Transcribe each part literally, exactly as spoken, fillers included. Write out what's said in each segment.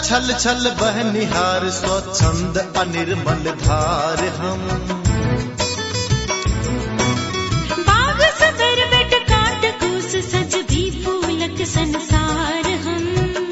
छल छल बहनिहार स्वच्छंद अनिर्मल धार हम। बाग सबर बेट काट कूस सज भी फूलक संसार हम।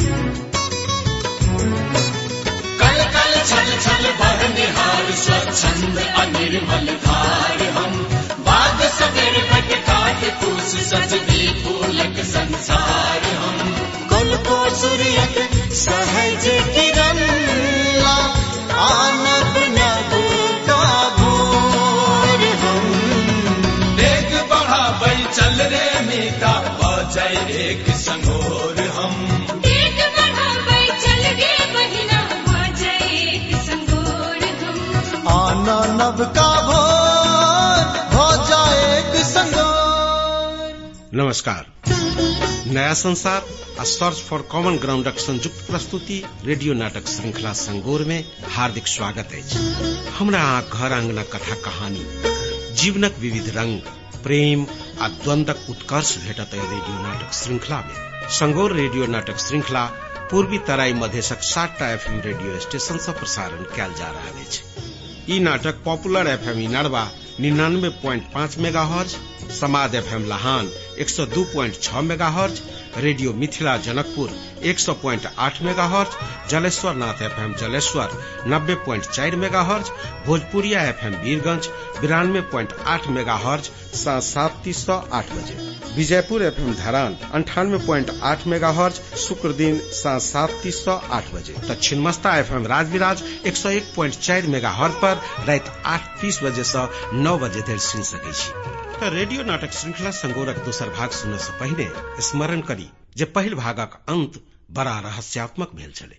कल कल छल छल बहनिहार स्वच्छंद अनिर्मल धार हम। बाग सबर बेट काट कूस सज भी फूलक संसार हम। कुल को सूर्यक सहज किरण ला आनब नभ का भोर हम। देख बढ़ाबै चल रे मीता बजै एक संगोर हम। देख बढ़ाबै चल गे बहिना बजै एक संगोर हम। आना नभ का भोर हो जाए एक संगोर। नमस्कार। नया संसार आ सर्च फॉर कॉमन ग्राउंडक संयुक्त प्रस्तुति रेडियो नाटक श्रृंखला संगोर में हार्दिक स्वागत अछि। हमरा अहाँ घर आंगना कथा कहानी जीवनक विविध रंग प्रेम आ द्वंद्वक उत्कर्ष भेटत रेडियो नाटक श्रृंखला में। संगोर रेडियो नाटक श्रृंखला पूर्वी तराई मधेशक सातटा एफएम रेडियो स्टेशन से प्रसारण कयल जा रहल अछि। ई नाटक पॉपुलर एफएम इनारवा निन्यानवे पॉइंट पाँच मेगा हर्ज, समाद एफएम लहान एक सौ दो पॉइंट छह mega hertz, radio Mithila Janakpur एक सौ पॉइंट आठ मेगा हर्ज, जलेश्वर नाथ एफएम जलेश्वर नब्बे पॉइंट चार megahertz, Bhojpuriya FM Birgunj बिरानवे पॉइंट आठ मेगा हर्ज सात सात तीस सौ आठ बजे, विजयपुर एफएम धरान अंठानवे पॉइंट आठ मेगा हर्ज शुक्र दिन सात सात तीस सौ आठ बजे, दक्षिण मस्ता एफएम राजविराज एक सौ एक पॉइंट चार मेगा हर्ज पर रात आठ तीस बजे से नौ बजे धरि सुन सकै छी। रेडियो नाटक श्रृंखला संगोरक दोसर भाग सुनने से पहले स्मरण करी जे पहिल भागक अंत बड़ा रहस्यात्मक भेल छले।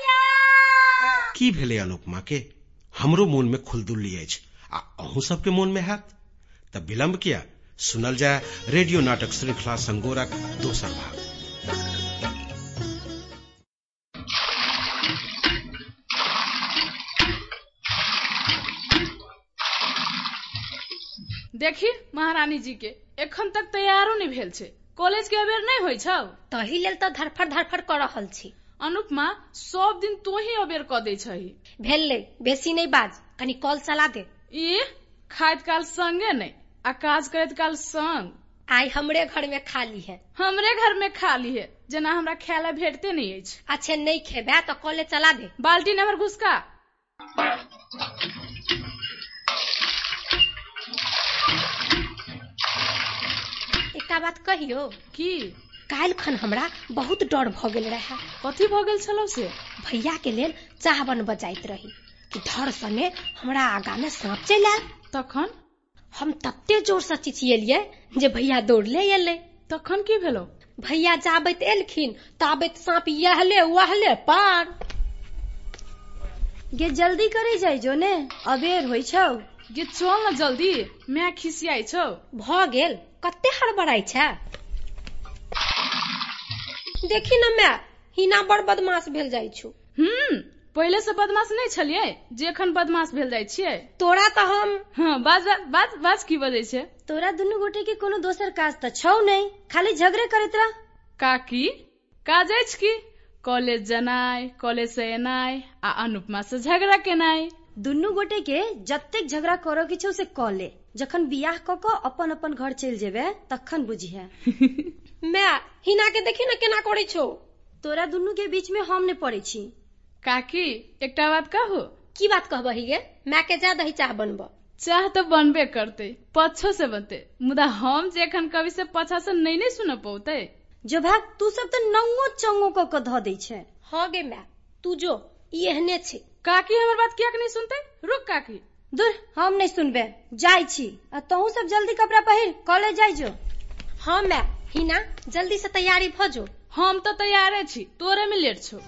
की भेले अनुपमा के? हमरो मोन में खुलदुल्ली अछि आ अहूँ सबके मोन में हैत त विलंब किया, सुनल जाय रेडियो नाटक श्रृंखला संगोरक दोसर भाग। देखी महारानी जी के एखन तक तैयारो नहीं भेल छे, कॉलेज के अबेर नहीं होई छौ तही लेल तो धरफड़ धरफड़ कर रहल छी। अनुपमा सब दिन तो ही अबेर क दै छही। भेले बेसी नहीं बाज, कनी कॉल चला दे। ई खाइत काल संगे नहीं आ काज करैत काल संग। आई हमरे घर में खाली है। हमरे घर में खाली है जना हमरा खायला भेटते नहीं अछि। अच्छे नहीं खेबे तो कॉलेज चला दे। बाल्टी नंबर घुसका। एकटा बात कहियो की? काल खन हमरा बहुत डर भ गेल रहे। कथी भ गेल छलौ से? भैया के लेल चाह बनब जाइत रही कि धर सने हमरा आगा में सांप चलि आयल। तखन हम तते जोर से चिचियलिए जे भैया दौड़ले एले। तखन की भेलो? भैया जाबैत एलखिन ताबैत सांप यहले वहले पार। गे जल्दी करे जाइ जो ने, अबेर होइ छौ। गे चल न जल्दी, मैं खिसियाई छौ। भ गेल कते हड़बड़ाई छै। देखी न मैं हिना बड़ बदमाश भेल जाइ छु। हम्म पहले से बदमाश नहीं छलिए जे एखन बदमाश भेल जाइ छियै। तोरा त हम हां बाज बाज बाज की बजै छै? तोरा दुनु गोटे के कोनो दोसर काज त छौ नहीं, खाली झगड़े करैत रह। काकी काज अछि की? कॉलेज जनाय, कॉलेज से एनाय आ अनुपमा से झगड़ा केनाय। दुनु गोटे के जतेक झगड़ा करो के छौ से क ले, जखन बियाह क क अपन अपन घर चल जेबे तखन बुझिहे। मैं हिना के देखी न केना करै छौ। तोरा दुनु के बीच में हम ने पड़ै छी। काकी एकटा बात कहू। की बात कहबही गे? मैं के जा दही चाह बनब। चाह तो बनबे करते, पछो से बनते, मुदा हम जे एखन कवि से पछा से नहीं नहीं सुन पौते। जो भाग तू सब तो नंगो चंगो क क ध दै छै। हां गे मैं तू जो ई एहने छै। काकी हमर बात किया नहीं सुनते? रुक काकी। दूर हम नहीं सुनबे, जाई छी। आ तहू सब जल्दी कपड़ा पहिर कॉलेज जाई जो। हां मैं हिना जल्दी से तैयारी भ जो। हम तो तैयार छी, तोरे में लेट छौ।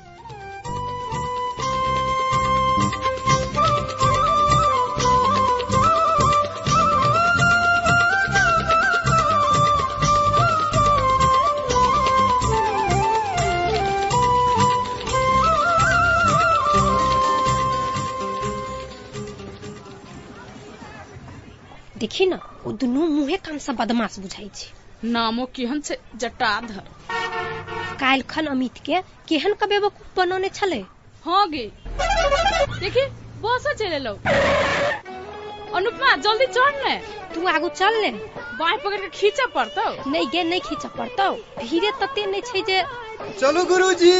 देखी न ओ दुनू मुहे कान से बदमाश बुझाई छै। नामो केहन छै जटाधर। काल्हि खन अमित के केहन का बेवकूफ बनौने छले। हाँ गे देखी बस चले लो। अनुपमा जल्दी चढ़ ने। तू आगू चल ने। बाँह पकड़ के खींचा पड़तो। नहीं गे नहीं खींचा पड़तो, भीड़े तते नहीं छै जे। चलो गुरुजी।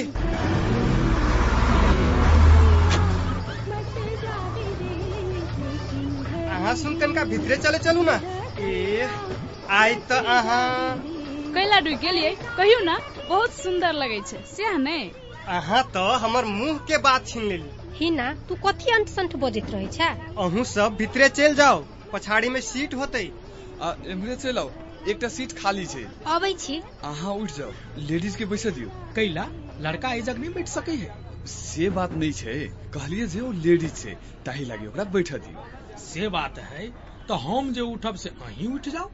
अहाँ सुन कनका भीतरे चले चलू ना। ए आई त अहाँ कैला डुइ गेलिए कहियो ना, बहुत सुंदर लगे छे से ने। अहाँ तो हमर मुंह के बात छीन लेली। ही ना तू कथी अंट संठ बजैत रहे छे। अहू सब भीतरे चल जाओ, पछाड़ी में सीट होते। आ एम्हरे चल आओ, एकटा सीट खाली छे। आबै छी। अहाँ उठ जाओ, लेडीज के बैसा दियो। कैला लड़का ए जग नहीं बैठ सके है। से बात नहीं छे, कहलिए जे ओ लेडीज छे ताही लागे ओकरा बैठा दियो। से बात है तो हम जो उठब से अहीं उठ जाओ।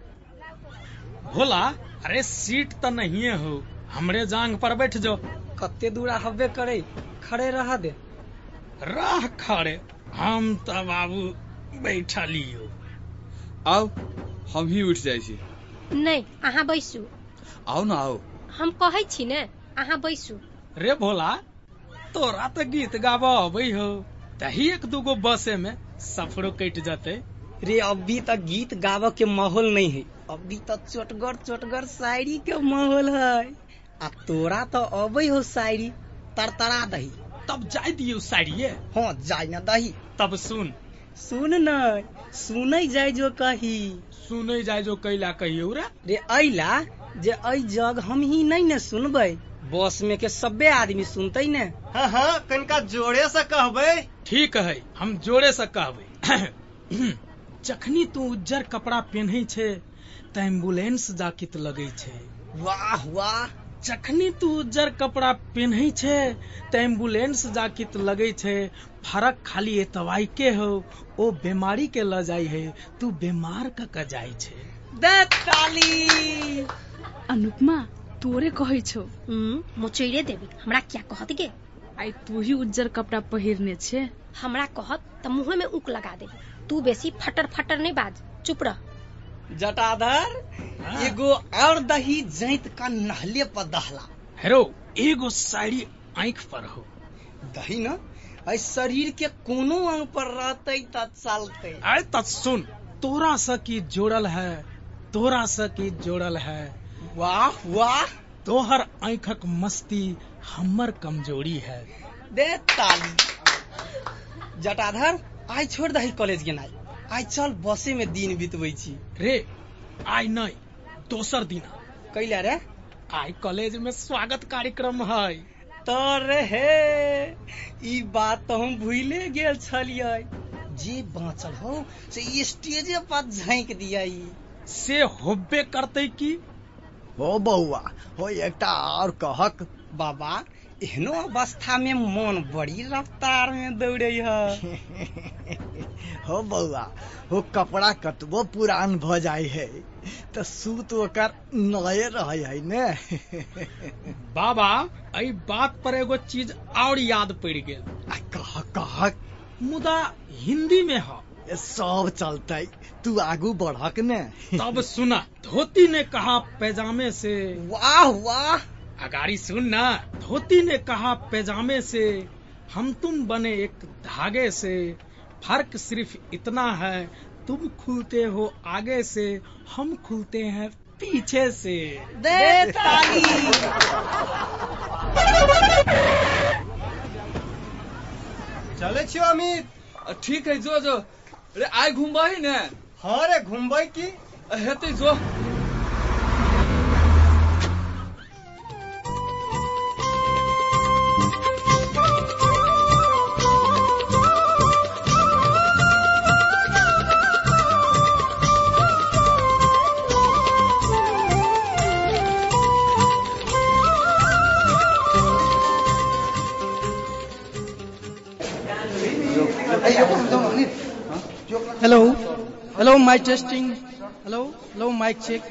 भोला अरे सीट तो नहीं हो, हमरे जांग पर बैठ जाओ। कत्ते दूरा हब्बे करे, खड़े रह दे। राह खड़े हम तो बाबू बैठा लियो। आओ हम ही उठ जाय छी। नहीं अहाँ बैसू। आओ ना आओ। हम कहै छी ने अहाँ बैसू। रे भोला तोरा तो गीत गाबा अबै हो, तही एक दूगो बसे में सफरो कट जाते। रे अभी तक गीत गावा के माहौल नहीं है, अभी तक चोटगर चोटगर शायरी के माहौल है। आ तोरा तो अबै हो शायरी, तरतरा दही। तब जाय दियो शायरी। हाँ जाय ना दही। तब सुन। सुन न सुनै जाय जो कही। सुनै जाय जो कैला कहियो रे। रे ऐला जे ऐ जग हम ही नहीं ने सुनबै, बस में के सबे आदमी सुनते ने। हाँ हाँ कनका जोड़े से कहबै। ठीक है हम जोड़े से कहबै। जखनी तू उज्जर कपड़ा पहनै छे त एम्बुलेंस जाकित लगे छे। वाह वाह। जखनी तू उज्जर कपड़ा पहनै छे त एम्बुलेंस जाकित लगे छे। फरक खाली एतवाई के हो, ओ बीमारी के ल जाई है, तू बीमार का का जाई छे। दे ताली। अनुपमा तोरे कहै छो। हम्म मुचैरे देबी, हमरा क्या कहत गे। आई तू ही उज्जर कपड़ा पहिरने छे। हमरा कहत त मुंह में ऊक लगा देबी। तू बेसी फटर फटर नहीं बाज, चुप रह। जटाधर एगो और दही जैत का नहले पर दहला। हेरो एगो साड़ी आंख पर हो। दही ना ऐ शरीर के कोनो अंग पर रहते त चलते। आय त सुन, तोरा से की जोड़ल है, तोरा से की जोड़ल है। वाह वाह। तोहर आंखक मस्ती हमर कमजोरी है। दे ताली। जटाधर आई छोड़ दही कॉलेज गेनाई, आई चल बसे में दिन बितबै छी। रे आई नहीं दोसर दिन। कैला रे? आई कॉलेज में स्वागत कार्यक्रम है। तोरे हे ई बात तो हम भूले गेल छलियै। जे बाँचल हो से स्टेजे पर झाँक दिया। से होबे करते की। हो बउआ हो एकटा और कहक। बाबा एहनो अवस्था में मन बड़ी रफ्तार में दौड़े है। हो बउआ हो कपड़ा कतबो पुरान भ जाय है तो सूत ओकर नए रहे है ने। बाबा आई बात पर एगो चीज और याद पड़ गेल। कह कह मुदा हिंदी में है। सब चलते, तू आगू बढ़क ने। तब सुना, धोती ने कहा पैजामे से। वाह वाह। अगाड़ी सुन ना। धोती ने कहा पैजामे से, हम तुम बने एक धागे से। फर्क सिर्फ इतना है, तुम खुलते हो आगे से, हम खुलते हैं पीछे से। दे ताली। चले छियो अमित। ठीक है जो जो। रे आइ घुमबै ने। हाँ रे घुमबै की हेतै जो। Hello hello mic testing. Hello hello mic check.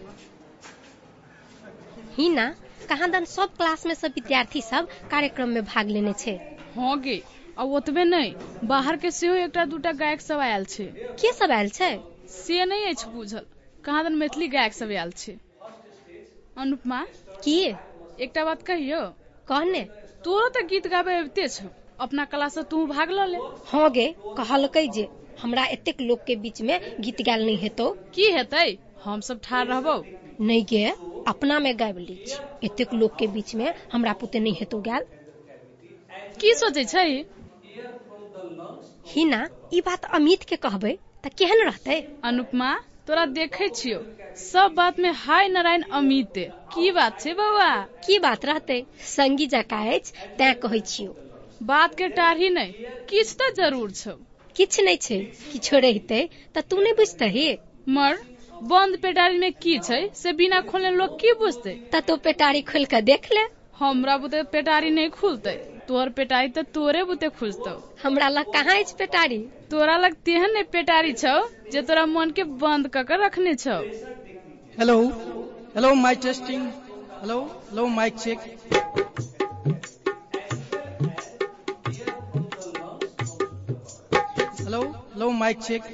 ही ना कहाँ दन सब क्लास में सब विद्यार्थी सब कार्यक्रम में भाग लेने छे। हाँ गे अब ओतबे नहीं, बाहर के सेहो एकटा दूटा गायक सब आयल छे। के सब आयल छे से नहीं अछि बुझल। कहाँ दन मैथिली गायक सब आयल छे। अनुपमा की एकटा बात कहियो। कहने तोरो तो गीत गाबे अबिते छौ, अपना कला से तू भाग ल ले। हाँ गे, कहलकै जे हमरा एतेक लोग के बीच में गीत गायल नहीं हेतौ। की हेतै, हम सब ठार रहबौ। नहीं गे, अपना में गाबि ली, एतेक लोग के बीच में हमरा पुते नहीं हेतौ गायल। की सोचे छै हिना? ई बात अमित के कहबै त केहन रहतै? अनुपमा, तोरा देखे छियो सब बात में हाय नारायण अमित। की बात छै बउआ? की बात रहतै, संगी जका अछि तैं कहै छियो। बात के टारही नहीं, किछ त जरूर छौ। किछ नहीं छै, किछो रहितै त तू नहीं बुझतही। मर बंद पेटारी में की छै से बिना खोलने लोग की बुझते? त तो पेटारी खोल के देख ले। हमरा बुते पेटारी नहीं खुलते, तोर पेटारी त तोरे बुते खुजतौ। हमरा लग कहाँ अछि पेटारी? तोरा लग तेहन ने पेटारी छौ जे तोरा मन के बंद क के रखने छौ। Hello hello mic testing, hello hello mic check. Hello hello mic check.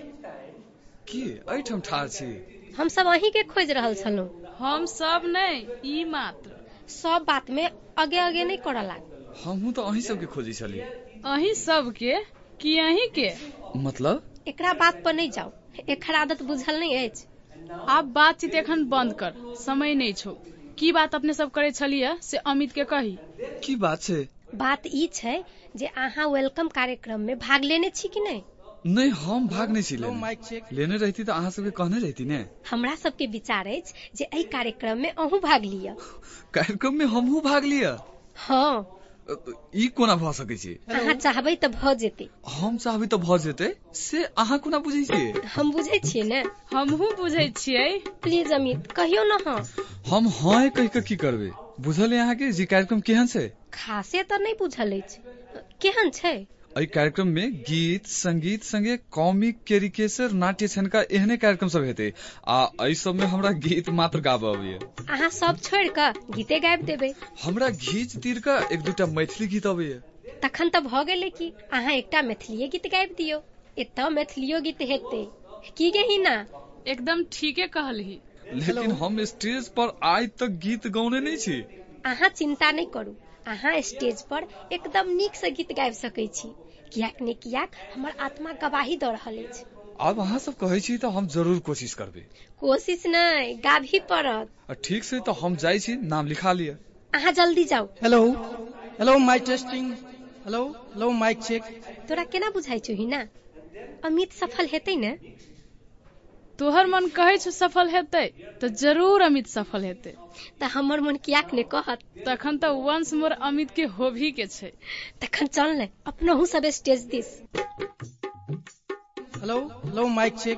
की एठम ठार छी? हम सब अहीं के खोज रहल छलहुं। हम सब नहीं, ई मात्र। सब बात में आगे आगे नहीं करऽ लाग। हमहू तो अहीं सब के खोजी छली। अहीं सब के की अहीं के? मतलब एकरा बात पर नहीं जाओ, एकर आदत बुझल नहीं अछि। आप बातचीत एखन बंद कर, समय नहीं छौ। की बात अपने सब करे छलिए से अमित के कही। की बात छै? बात ई छै जे अहाँ वेलकम कार्यक्रम में भाग लेने छी कि नहीं? नहीं, हम भाग नहीं छी लेने। लेने रहती तो अहाँ सबके कहने रहती ने। हमरा सबके विचार अछि जे एहि कार्यक्रम में अहूँ भाग लिया। कार्यक्रम में हमहू भाग लिया? हाँ। ई कोना भ सकै छै? अहाँ चाहबै त भ जेतै। हम चाहबै त भ जेतै से अहाँ कोना बुझै छियै? हम बुझै छियै ने। हमहू बुझै छियै। प्लीज अमित कहियो न। हाँ हम हाँ कहि के की करबै? बुझल है अहाँ के जे कार्यक्रम केहन छै? खासे त नहीं बुझल अछि, केहन छै? एहि कार्यक्रम में गीत संगीत संगे कॉमिक कैरिकेचर नाट्य छनका एहने कार्यक्रम सब हेतै आ एहि सब में हमरा गीत मात्र गाबऽ अबैया। अहाँ सब छोड़ क गीते गाबि देबै। हमरा घीच तीर क एक दूटा मैथिली गीत अबैया। तखन त भ गेलै कि अहाँ एकटा मैथिली गीत गाबि दियौ, एतऽ मैथिलियो गीत हेतै। की गही ना? एकदम ठीके कहलही। लेकिन हम स्टेज पर आइ तक गीत गौने नहीं छी। अहाँ चिंता नहीं करू, अहाँ स्टेज पर एकदम नीक से गीत गाबि सकै छी, कियाक ने कियाक हमर आत्मा गवाही द रहल अछि। अब अहाँ सब कहै छी तो हम जरूर कोशिश करबै। कोशिश नहीं, गाभी पड़त। ठीक से तो हम जाइ छी, नाम लिखा लिया। अहाँ जल्दी जाओ। Hello hello mic testing, hello hello mic check. तोरा केना बुझाइ छौ हिना? अमित सफल हेतै ने? तोहर मन कहै छौ सफल हेतै तो जरूर अमित सफल हेतै। त हमर मन कियाक ने कहत? तखन तो वंश मोर अमित के होभी के छै। तखन चल ने अपनहु सब स्टेज दिस। Hello hello mic check.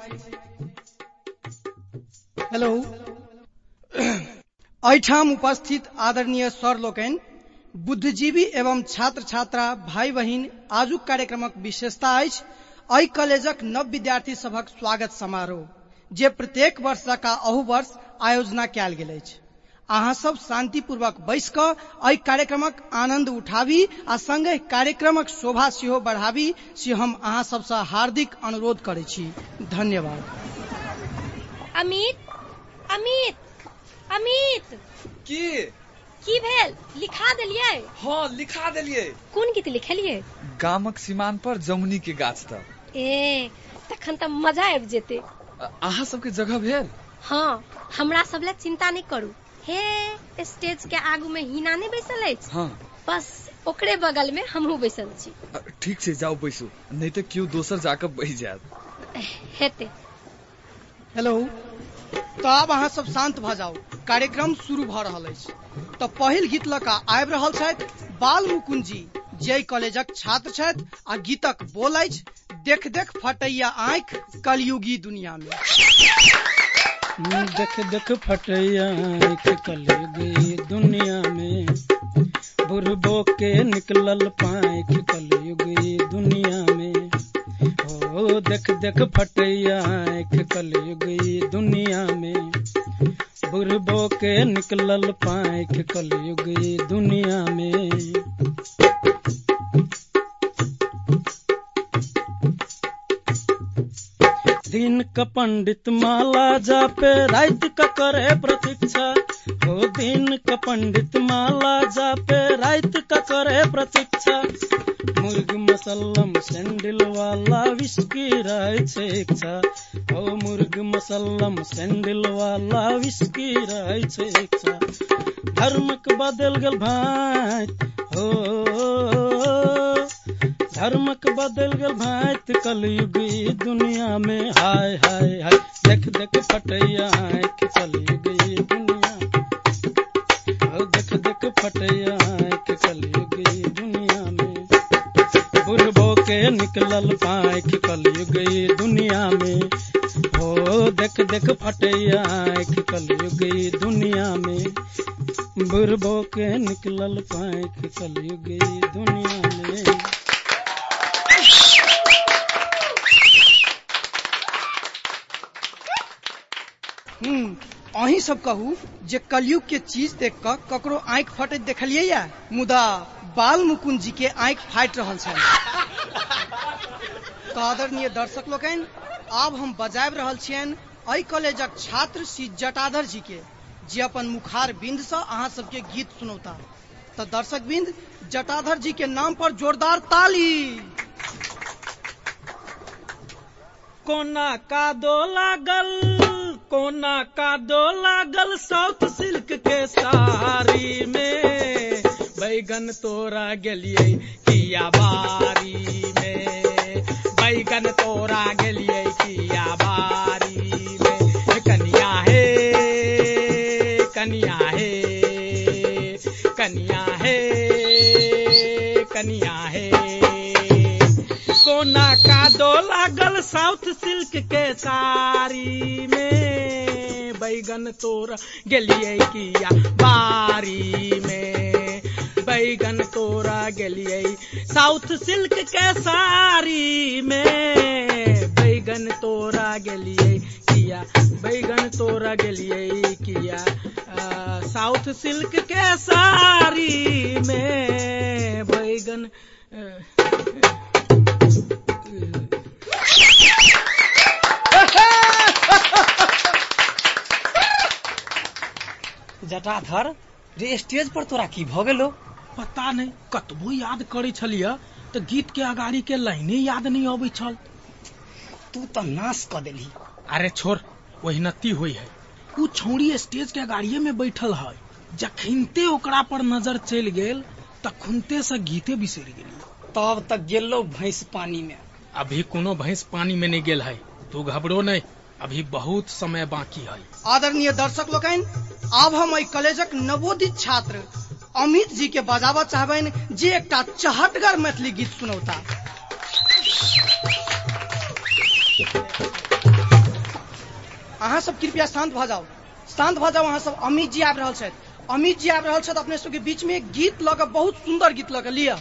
Hello. एहिठाम उपस्थित आदरणीय सर लोकनि, बुद्धिजीवी एवं छात्र छात्रा भाई बहिन, आजुक कार्यक्रमक विशेषता अछि एहि कॉलेजक नव विद्यार्थी सभक स्वागत समारोह, जे प्रत्येक वर्ष जकाँ अहू वर्ष आयोजना कयल गेल अछि। अहाँ सब शांतिपूर्वक बैस कऽ एहि कार्यक्रमक आनंद उठाबी आ संगे कार्यक्रमक शोभा सेहो बढ़ाबी से हम अहाँ सबसँ हार्दिक अनुरोध करै छी। धन्यवाद। अमित अमित अमित की की भेल? लिखा देलियै? हाँ लिखा देलियै। कोन गीत लिखलियै? गामक सीमान पर जमुनी के गाछ त। ए तखन त मजा आबि जेतै। अहाँ सबके जगह भेल? हाँ, हमरा सब ले चिंता नहीं करू। हे स्टेज के आगू में हिना नहीं बैसल अछि? हाँ। बस ओकरे बगल में हमहू बैसल छी। ठीक छै, जाओ बैसू, नहीं तो क्यों दोसर जाकर बैठ जायत। हेते। हेलो, तो अब अहाँ सब शांत भ जाओ, कार्यक्रम शुरू भ रहल अछि। तो पहिल गीत लऽ कऽ आबि रहल छथि बाल मुकुंद जी, जे कॉलेजक छात्र छथि आ गीतक बोल अछि देख देख फटैया आँख कलयुगी दुनिया में। देख देख फटैया आँख कलयुगी दुनिया में, बुढ़बो के निकलल पाँख कलयुगी दुनिया में। ओ देख देख फटैया आँख कलयुगी दुनिया में, बुढ़बो के निकलल पाँख कलयुगी दुनिया में। दिन का पंडित माला जापे, रात का करे प्रतीक्षा, हो दिन का पंडित माला जापे रात का करे प्रतीक्षा मुर्ग मसल्लम सैंडल वाला विस्की रहे छे इच्छा हो मुर्ग मसल्लम सैंडल वाला विस्की रहे छे इच्छा धर्मक बदल गल भात हो धर्मक बदल गल भात कलयुग ई दुनिया में हाय हाय हाय देख देख फटैया आँख कलयुग ई दुनिया हो देख देख फटैया आँख कलयुग ई दुनिया में बुढ़बो के निकलल पाँख कलयुग ई दुनिया में हो देख देख फटैया आँख कलयुग ई दुनिया में बुढ़बो के निकलल पाँख कलयुग ई दुनिया में। हम्म अही सब कहू जे कलयुग के चीज देख क ककरो आँख फटैत देखलियै या मुदा बाल मुकुंद जी के आँख फाटि रहल छल। आदरणीय दर्शक लोकनि आब हम बजाबि रहल छियनि एहि कॉलेजक छात्र श्री जटाधर जी के जे अपन मुखार बिंद से अहाँ सबके गीत सुनौता। तो दर्शक बिंद जटाधर जी के नाम पर जोरदार ताली। कोना का दो लागल कोना का दो लागल साउथ सिल्क के साड़ी में बैगन तोरा गेलिए किया बारी में बैगन तोरा गेलिए किया बारी में कन्या है कन्या है कन्या है कन्या है कोना का दो लागल साउथ सिल्क के साड़ी में बैगन तोरा गेलिए किया बारी में बैगन तोरा गेलिए साउथ सिल्क के साड़ी में बैगन तोरा गेलिए किया बैगन तोरा गेलिए किया आ, साउथ सिल्क के साड़ी में बैगन जटाधर रे स्टेज पर तोरा की भ गेलो पता नहीं कतबो याद करे छलिया तो गीत के अगाड़ी के लाइने याद नहीं आबै छल। तू तो नाश क देली। अरे छोड़ वही नती हुई है उ छौड़ी स्टेज के अगाड़िए में बैठल है जखिनते ओकरा पर नजर चल गेल तखुनते से गीते बिसर गेली। तब तक गेलो भैंस पानी में। अभी कोनो भैंस पानी में नहीं गेल है तू घबरो नहीं अभी बहुत समय बाकी है। आदरणीय दर्शक लोकनि आब हम एहि कॉलेजक नवोदित छात्र अमित जी के बजाबा चाहबनि जे एकटा चहटगर मैथिली गीत सुनौता। अहाँ सब कृपया शांत भ जाओ शांत भ जाओ। अहाँ सब अमित जी आबि रहल छथि अमित जी आबि रहल छथि अपने सबके बीच में एक गीत लऽ कऽ बहुत सुंदर गीत लऽ कऽ लिअ।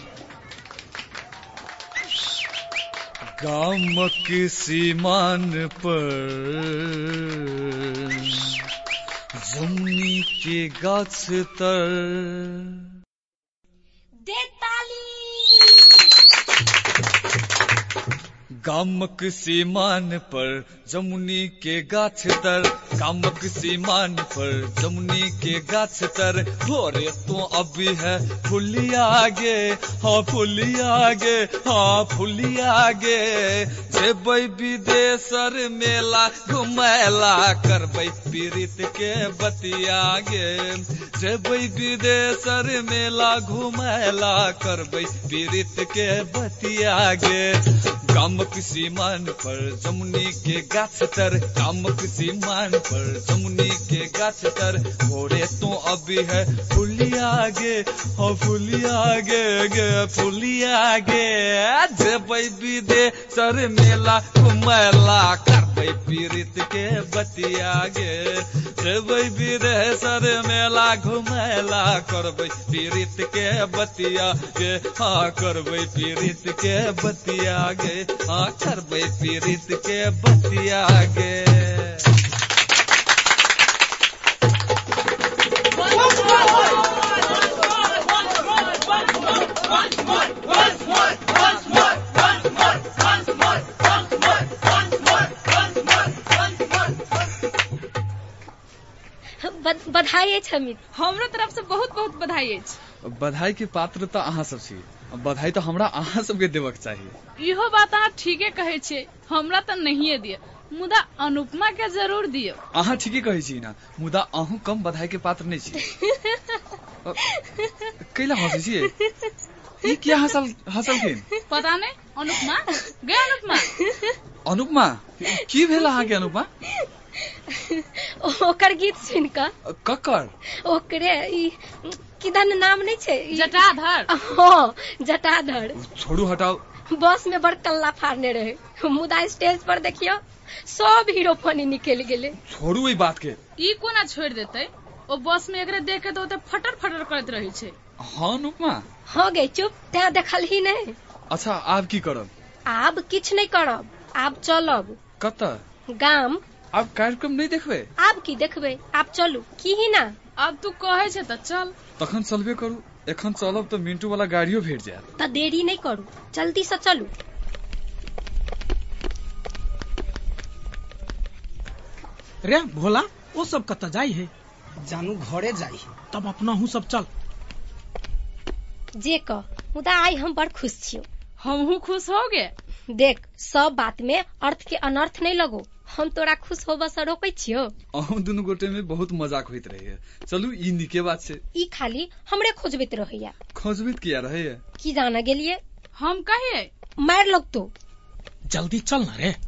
गामक सीमान पर जमुनी के गाछ तर दे ताली। गामक सीमान पर जमुनी के गाछ तर गामक सीमान पर जमुनी के गाछ तर भोरे तो अभी है फुलिया गे हाँ फुलिया गे हाँ फुलिया गे जेबै विदेशर मेला घुमैला करबै पीरित के बतिया गे जेबै विदेशर मेला घुमैला करबै पीरित के बतिया गे गामक सीमान पर जमुनी के गाछ तर गामक सीमान पर जमुनी के गाछ तर भोरे तो अभी है फुलिया गे हाँ फुलिया गे गे फुलिया गे जेबै विदेशर मेला घुमैला करबै पीरित के बतिया गे जेबै विदेशर मेला घुमैला करबै पीरित के बतिया गे हाँ करबै पीरित के बतिया गे हाँ करबै पीरित के बतिया गे। बधाई अछि अमित। हमरो तरफ से बहुत बहुत बधाई अछि। बधाई के पात्र तो अहाँ सब छी, बधाई तो हमरा अहाँ सबके देबक चाहिए। इहो बात अहाँ ठीके कहै छियै, हमरा तो नहिए दिय, मुदा अनुपमा के जरूर दियो। अहाँ ठीके कहै छी ना, मुदा अहूँ कम बधाई के पात्र नहीं छी। कैला हंसै छियै? ई क्या हंसल हंसलखिन? पता नहीं। अनुपमा गे अनुपमा अनुपमा की भेल अहाँ के? अनुपमा ओकर गीत सुन क ककर ओकरे ई किदन नाम नहीं छै? जटाधर। हाँ जटाधर। छोड़ू हटाओ। बस में बड़ कल्ला फाड़ने रहे, मुदा स्टेज पर देखियो सब हीरो फनी निकल गेले। छोड़ू ई बात के। ई कोना छोड़ देते? ओ बस में एकरे देखे तो ओते फटर फटर करत रही छै। हाँ अनुपमा। हो गई चुप, ते देखल ही नहीं। अच्छा आब की करब? आब किछ नहीं करब, आब चलब। कतऽ? गाम। आब कार्यक्रम नहीं देखबे? आब की देखबे, आब चलू की ही ना। अब तू कहे छै त चल। तखन चलबे करू। एखन चलब तो मिंटू वाला गाड़ियों भेट जायत। त देरी नहीं करू, जल्दी से चलू। रे भोला, वो सब कत जाई है? जानू घरे जाई। तब अपना हूँ सब चल। जे कह, मुदा आई हम बड़ खुश छियो। हमहू खुश हो गे। देख सब बात में अर्थ के अनर्थ नहीं लगो, हम तोरा खुश होबा से रोकै छियो। अहूँ दुनू गोटे में बहुत मजाक होइत रहे। चलू ई निके बात छै। ई खाली हमरे खोजबित रहैया। खोजबित किया रहे? की जाना गेलिए? हम कहिए मार लग तो। जल्दी चल ना रे।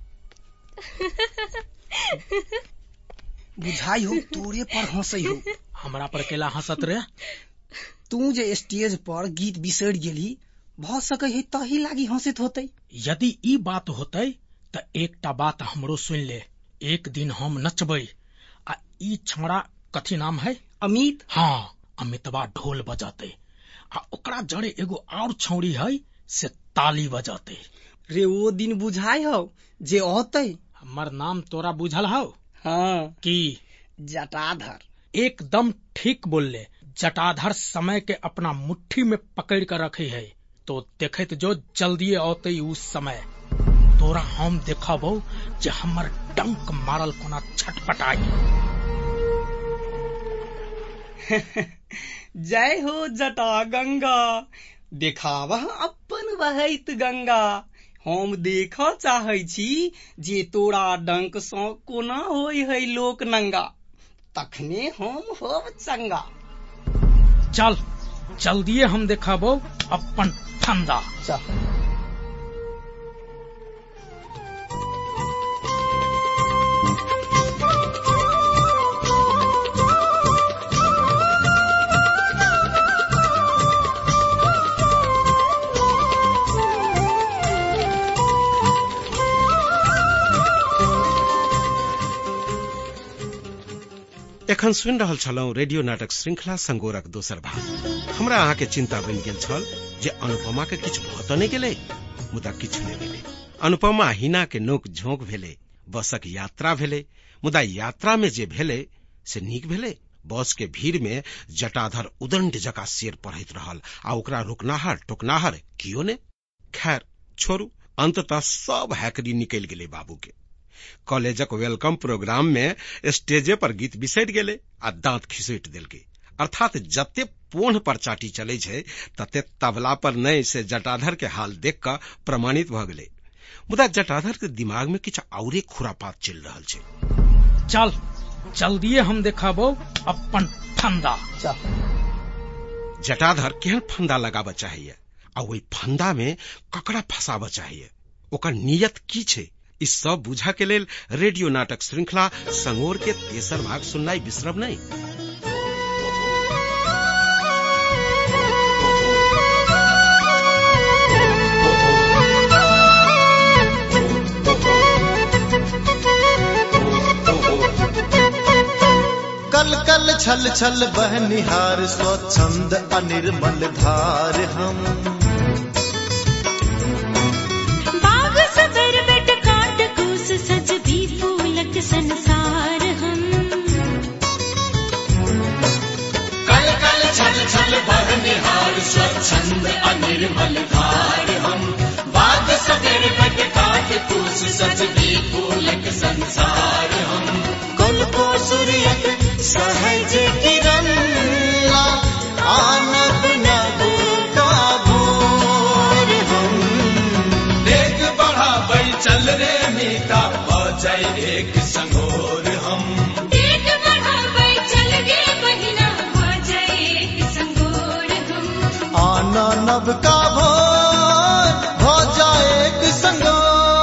बुझाई हो तोरे पर हंसई हो। हमरा पर केला हंसत रे? तू जे स्टेज पर गीत बिसर गेली, भ सकै है तही लागी हंसित होतै। यदि ई बात होतै त एकटा बात हमरो सुन ले। एक दिन हम नचबै आ ई छमड़ा कथी नाम है? अमित। हाँ, अमितवा ढोल बजाते आ ओकरा जड़े एगो और छौड़ी है से ताली बजाते। रे वो दिन बुझाई हो जे होतै। हमर नाम तोरा बुझल हो? हाँ। की? जटाधर। एकदम ठीक बोलले। जटाधर समय के अपना मुट्ठी में पकड़ कर रखे है, तो देखत जो जल्दी औते उस समय तोरा हम देखबो जे हमर डंक मारल कोना छटपटाई। जय हो जटा गंगा, देखावा अपन बहैत गंगा। हम देखा चाहे छी जे तोरा डंक सो कोना होय है लोक नंगा, तखने हम होब चंगा। चल जल्दी हम देखाबो अपन फंदा। चल। एखन सुनि रहल छलौं रेडियो नाटक श्रृंखला संगोरक दोसर भाग। हमरा अहाँ के चिंता बनि गेल छल जे अनुपमा के किछु भ त नहि गेलै, मुदा किछु नहि भेलै। अनुपमा हिना के नोक झोंक भेलै, बसक यात्रा भेलै, मुदा यात्रा में जे भेलै से नीक भेलै। बस के भीड़ में जटाधर उदंड जका शेर पढ़ैत रहल आ ओकरा रोकनाहर टोकनाहर कियो ने। खैर छोड़ू, अंततः सब हैकरी निकलि गेलै बाबू के। कॉलेजक वेलकम प्रोग्राम में स्टेजे पर गीत बिसरि गेलै आ दांत खिसोटि देलकै। अर्थात जते पोढ़ पर चाटी चलै छै तते तबला पर नहि से जटाधर के हाल देख क प्रमाणित भ गेलै। मुदा जटाधर के दिमाग में किछु औरे खुरापात चलि रहल छै। चल जल्दी हम देखाबो अपन फंदा। जटाधर केहन फंदा लगाबऽ चाहिए आ ओहि फंदा में ककरा फंसाबऽ चाहिए, ओकर नियत की छै, ई सब बुझा के लेल रेडियो नाटक श्रृंखला संगोर के तेसर भाग सुननाई बिसरब नहीं। कल कल छल छल बहनिहार स्वच्छंद अनिर्मल धार हम। बाग सबर बेट काट कूस सज भी फूलक संसार हम। कल कल छल छल बहनिहार स्वच्छंद अनिर्मल धार हम। बाग सबर बेट काट कूस सज भी फूलक संसार हम। कुल को सूर्यक सहज किरण ला आनब नभ का भोर हम। देख बढ़ाबै चल रे मीता हो जाए एक संगोर हम। देख बढ़ाबै चल गे बहिना हो जाए एक संगोर हम। आना नभ का भोर हो जाए एक संगोर।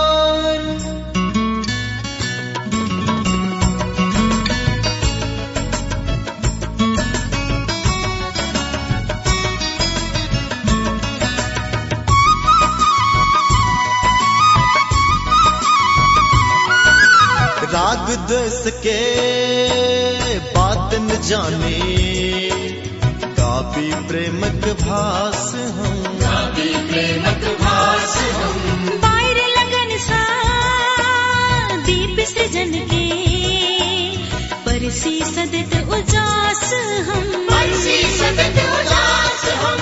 राग द्वेष के बात न जाने गाबी प्रेमक भास हम। गाबी प्रेमक भास हम। बाहर लगन सा दीप सृजन के परसी सदत उजास हम। परसी सदत उजास हम।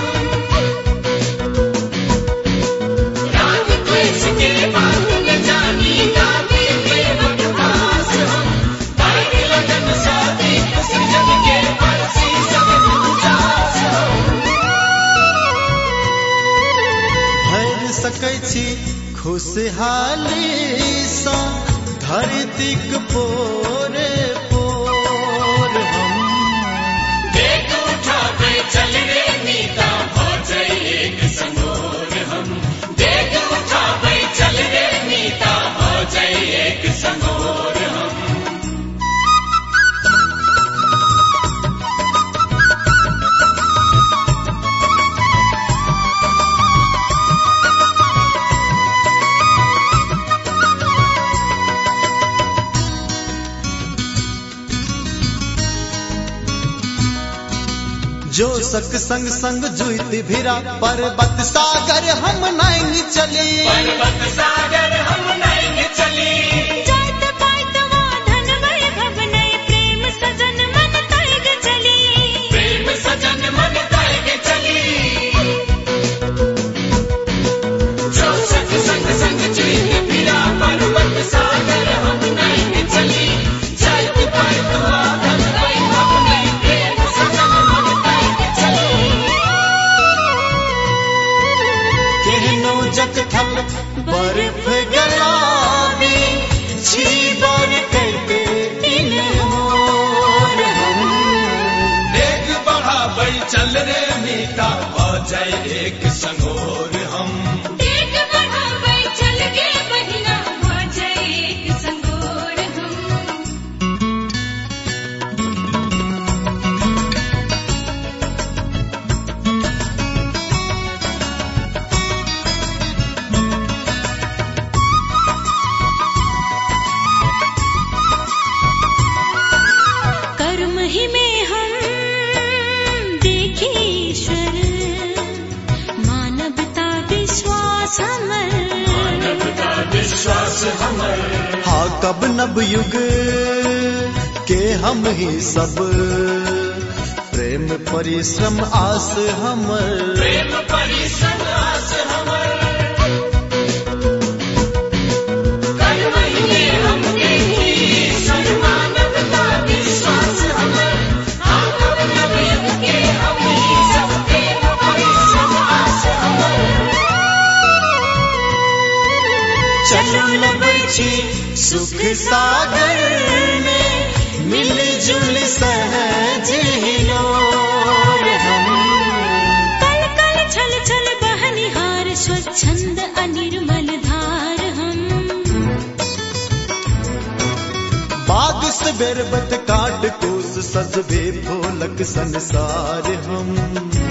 राग द्वेष के बात न जानी गाबी प्रेमक भास हम। बाहर लगन सा दीप सृजन के परसी सदत उजास हम। भर सकै छी खुशहाली सा धरतीक पोरे पोर हम। देख उठाबै चल रे मीता हो जाए एक संगोर हम। देख उठाबै चल रे मीता हो जाए एक संगोर हम। जो सक संग संग जुइत भिरा पर्वत सागर हम नहीं चली। पर्वत सागर हम नहीं चली। जात पाइत वा धन वैभव नहीं प्रेम सजन मन ताइग चली। प्रेम सजन मन ताइग चली। जो सक संग संग जुइत भिरा पर्वत सागर हम नहीं चली। जात पाइत वा धन वैभव नहीं प्रेम सजन मन ताइग चली। केहनो जग थल बर्फ गलाबी छीबर करके इन मोर हम। देख बढ़ाबै चल रे मीता हो जाए एक संगोर हम। देख बढ़ाबै चल गे बहिना हो जाए एक संगोर हम। कर्म ही में हम देखी ईश्वर मानवता विश्वास हमर। मानवता विश्वास हमर। हा कब नब युग के हम ही सब प्रेम परिश्रम आस हमर। प्रेम परिश्रम आस हमर। कर्म ही में हम देखी ईश्वर मानवता विश्वास हमर। हाँ कब नब युग के हम ही सब प्रेम परिश्रम आस हमर। चलो लबै छी सुख सागर में मिलजुल सहज हिलोर हम। कल कल छल छल बहनिहार स्वच्छंद अनिर्मल धार हम। बाग सवेर बत काट कोस सजबे फूलक संसार हम।